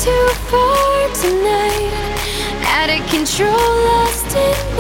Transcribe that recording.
too far tonight. Out of control, lost in